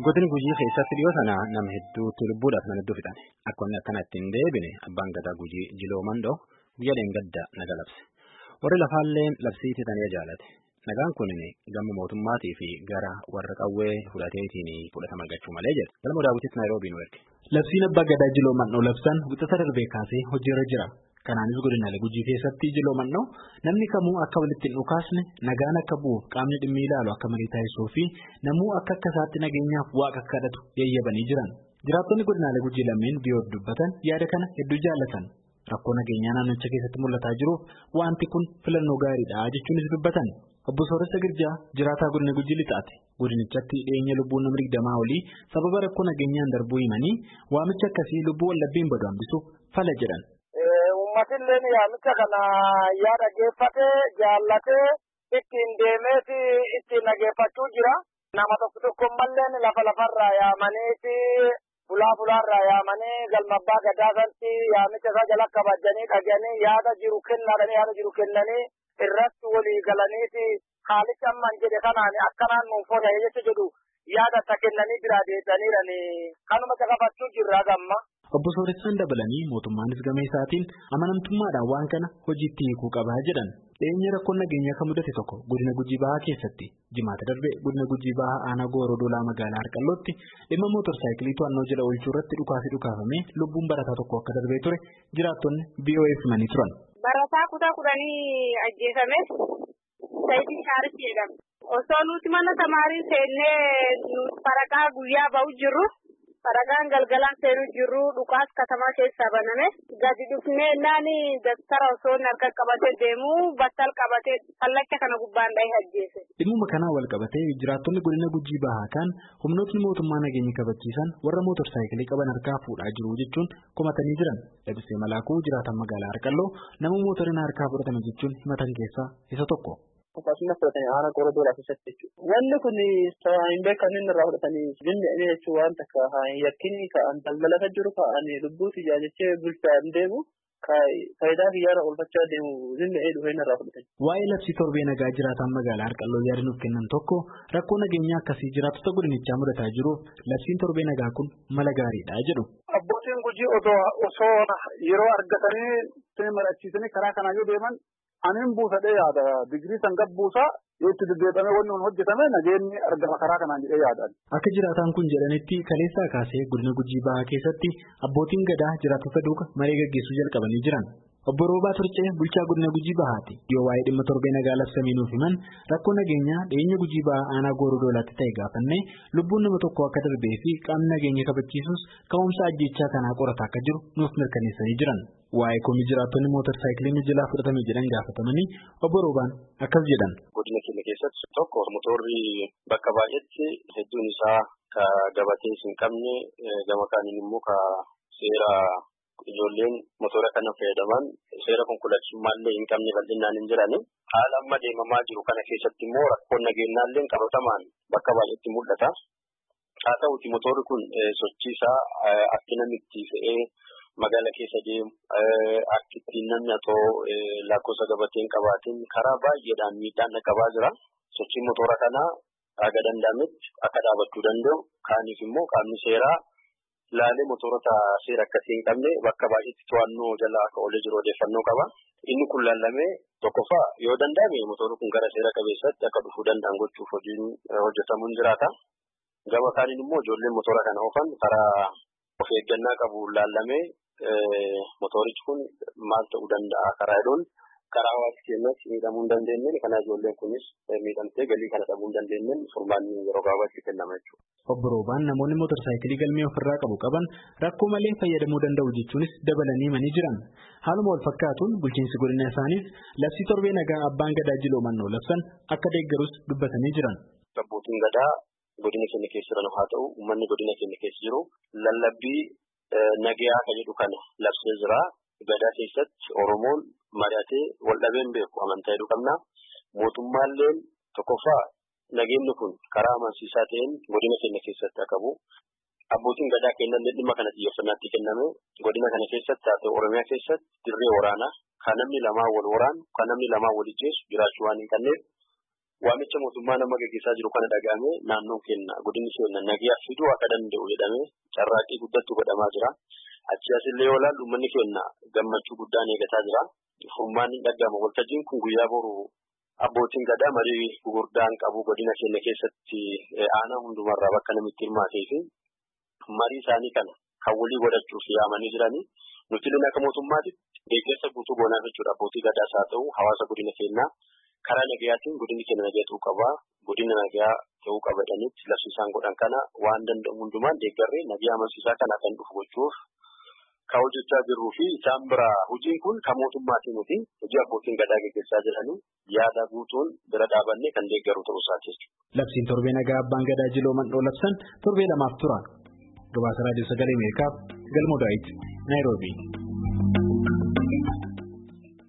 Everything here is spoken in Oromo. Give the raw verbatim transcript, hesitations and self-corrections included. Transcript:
Godin Gujii keessatti dhiyoo sana nama hedduutu lubbuudhaaf nama hedduu fixan. Akka inni akkanatti hin deebine abbaan gadaa Gujii Jiloo Mandoo guyyaa dheengadda naga labse. Warri lafaallee labsiitii tanee jaalate. Nagaan kun gama mootummaatii fi gara warra qawwee fudhateetiin fudhatama argachuu malee jedha. Galma daawwititti Naayiroobii nu erge. Labsiin abbaa gadaa Jiloo Mandoo labsan wixata darbee kaasee hojiirra jira. Kanaanis godinaalee Gujii keessatti Jiloo Mandoo namni kamuu akka walitti hin dhukaasne nagaan akka bu'uuf qaamni dhimmi ilaalu akka marii taasisuu fi namuu akka akka isaatti nageenyaaf waaqa kadhatu yayyabanii jiran. Jiraattonni godinaalee Gujii lameen biyyoon dubbatan yaada kana hedduu jaallatan. Rakkoo nageenyaa naannicha keessatti mul'ataa jiruuf wanti kun filannoo gaariidha jechuunis dubbatan. Obbo Sooressa Girjaa jiraataa godina Gujii lixaati. Godinichatti dhiyeenya lubbuun nama digdamaa olii sababa rakkoo nageenyaan darbuu himanii waamicha akkasii lubbuu wallabbiin badu hambisuuf fala jedhan. Uummatilleen yaamicha kana yaada geeffatee jaallatee ittiin deemeeti ittiin nageeffachuu jira. Nama tokko tokko malleen lafa lafarraa yaamaniiti fulaa fulaarraa yaamanii galma abbaa gadaa sanatti yaamicha isaa jala kabajanii dhaganii yaada jiru kennaadhanii yaada jiru kennanii irratti walii galaniiti haalicha amman jedhe kanaan akkanaan nuuf fooyya'e jecha jedhu yaada isa kennanii biraa deetaniirani kanuma caqafachuu jirra gamma. Obbo Sooressaan dabalanii mootummaanis gama isaatiin amanamtummaadhaan waan kana hojiitti hiikuu qabaa jedhan. Dhiyeenya rakkoon nageenyaa kan mudate tokko godina Gujii Bahaa keessatti jimaata darbe godina Gujii Bahaa aanaa Gooroo Doolaa magaalaa Harqallootti dhimma mootorsaayikilii to'annoo jala oolchuu irratti dhukaasii dhukaafamee lubbuun barataa tokko akka darbee ture jiraattonni B O F himanii turan. Barataa kutaa kudhanii ajjeefame Saayidii Shaaris jedhama. Osoo nuti mana tamaarii seennee faragaa guyyaa ba'u jirru. Faragaan galgalaan seenuu jirru dhukaas katamaa keessaa baname gadi dhufnee naani daftara osoo harka qabatee deemu battal qabatee fallacha kana gubbaan dhahee ajjeese. Dhimma kanaan wal qabatee jiraattonni godina Gujii Bahaa kan humnootni mootummaa nageenya kabachiisan warra mootorsaayikilii qaban harkaa fuudhaa jiru jechuun komatanii jiran. Dabisee Malaakuu jiraatan magaalaa Harqalloo nama mootoriin harkaa fudhatame jechuun himatan keessaa isa tokko. Akkasumas fudhatanii aanaa Gooroo Doolaa keessatti jechuudha. Wanni kun hin beekamin irraa fudhatanii jennee jechuun waan takka yakkinni ka'an daldalata jiru ka'anii lubbuu tiyyaa jechee bulchaan deemu faayidaa biyyaarra oolfachaa deemu jennee dhufeen irraa fudhatanii. Waa'ee labsii torbee nagaa jiraatan magaalaa Harqalloo yaada nuuf kennan tokko rakkoo nageenyaa akkasii jiraattota godinichaa mudataa jiruuf labsiin torbee nagaa kun mala gaariidha jedhu. Abbootiin Gujii osoo yeroo argatanii marachiisanii karaa kanaa yoo deeman. Anin buusadhee yaada digirii san gabbuusaa yoo itti deddeebi'amee wanni kun hojjetame nageenyi argama karaa kanaan jedhee yaadan. Akka jiraataan kun jedhanitti kaleessaa kaasee godina Gujii Bahaa keessatti abbootiin gadaa jiraattota duuka maree gaggeessuu jalqabanii jiran. Obbo Roobaa Turcee bulchaa godina Gujii Bahaati. Yoo waa'ee dhimma torbee nagaa labsamee nuuf himan rakkoo nageenyaa dhiyeenya Gujii Bahaa aanaa Gooroo Doolaatti ta'e gaafannee lubbuun nama tokko akka darbee fi qaamni nageenya kabachiisus ka'umsa ajjechaa kanaa qorataa akka jiru nuuf mirkaneessanii jiran. Waa'ee komii jiraattonni mootorsaayikilii jalaa fudhatame jedhan gaafatamanii obbo Roobaan akkas jedhan. Godina keenya keessatti tokko motorri bakka baay'eetti hedduun isaa ka gabatee hin qabne gama kaaniin immoo ka seera ijoolleen motora kana fayyadaman seera konkolaachisummaallee hin qabne bal'inaan hin jirani. Haala amma deemamaa jiru kana keessatti immoo rakkoon nageenyaallee qabatamaan bakka baay'eetti mul'ata. Haa ta'uuti motorri kun sochiisaa akka namitti fe'ee magaalaa keessa deemu akka ittiin namni atoo lakkoofsa gabatee hin qabaatiin karaa baay'eedhaan miidhaan dhaqqabaa jira. Sochiin motora kanaa akka danda'ametti akka dhaabachuu danda'u kaaniif immoo qaamni seeraa laalee motorota seera akkasii hin qabne bakka baay'eetti to'annoo jala akka oolee jiru odeeffannoo qaba. Inni kun laallamee tokkoffaa yoo danda'ame motorri kun gara seera qabeessatti akka dhufuu danda'an gochuuf hojiin hojjetamuun jiraata. Gama kaaniin immoo ijoolleen motora kana oofan karaa of eeggannaa qabu laallamee motorichi kun maal ta'uu danda'a karaa jedhuun karaa hawaasa keenyatti miidhamuu hin dandeenye kana ijoolleen kunis miidhamtee galii kana dhabuu hin dandeenye furmaanni yeroo gabaabaatti kennama jechuudha. Obbo Roobaan namoonni mootorsaayikilii galmee ofirraa qabu qaban rakkoo malee fayyadamuu danda'u jechuunis dabalanii himanii jiran. Haaluma wal fakkaatuun bulchiinsi godina isaaniis labsii torbee nagaa abbaan gadaa Jiloo Mandoo labsan akka deeggarus dubbatanii jiran. Abbootiin gadaa godina keenya keessa jiran haa ta'u uummanni godina keenya keessa jiru lallabbii nagaa kan jedhu kana labsee jira. Gadaa keessatti Oromoon mari'atee wal dhabeen beeku amantaa jedhu qabna. Mootummaallee tokkoffaa nageenyi kun karaa amansiisaa ta'een godina keenya keessatti akka bu'u. Abbootiin gadaa kennallee dhimma kana xiyyeeffannaatti kenname godina kana keessatti haa ta'u Oromiyaa keessatti dirree waraanaa kan namni lamaa wal waraanu kan namni lamaa wal ijjeessu jiraachuu waan hin qabneef waamicha mootummaa nama gaggeessaa jiru kana dhaga'amee naannoon keenya godinni keenya nagaa fiduu akka danda'u jedhamee carraaqqii guddaatu godhamaa jira. Achi asillee yoo ilaallu uummanni keenya gammachuu guddaan eegataa jira. Furmaanni dhaga'ama. Waltajjiin kun guyyaa boru abbootiin gadaa marii gurguddaan qabu godina keenya keessatti aanaa hundumarraa bakka namitti hirmaatee fi marii isaanii kana kan walii godhachuuf yaamanii jiranii. Nuti illee akka mootummaatti deeggarsa guutuu goonaaf jechuudha. Abbootii gadaas haa ta'u hawaasa godina keenyaa karaa nagayaatiin godinni keenya nagaa ta'uu qaba. Godina nagaa ta'uu qaba jedhanitti labsiisaan godhan kana waan danda'u hundumaan deeggarree nagaa amansiisaa kana kan dhufu gochuuf kan hojjechaa jirruu fi isaan bira hojiin kun kan mootummaatiin nuti hojii abbootiin gadaa gaggeessaa jiranii yaada guutuun bira dhaabannee kan deeggaru ta'uu isaati. Labsiin torbee nagaa abbaan gadaa Jiloo Mandhoo labsan torbee lamaaf tura. Gabaasa raadiyoo sagalee Ameerikaaf Galmoo Daawit Naayiroobii.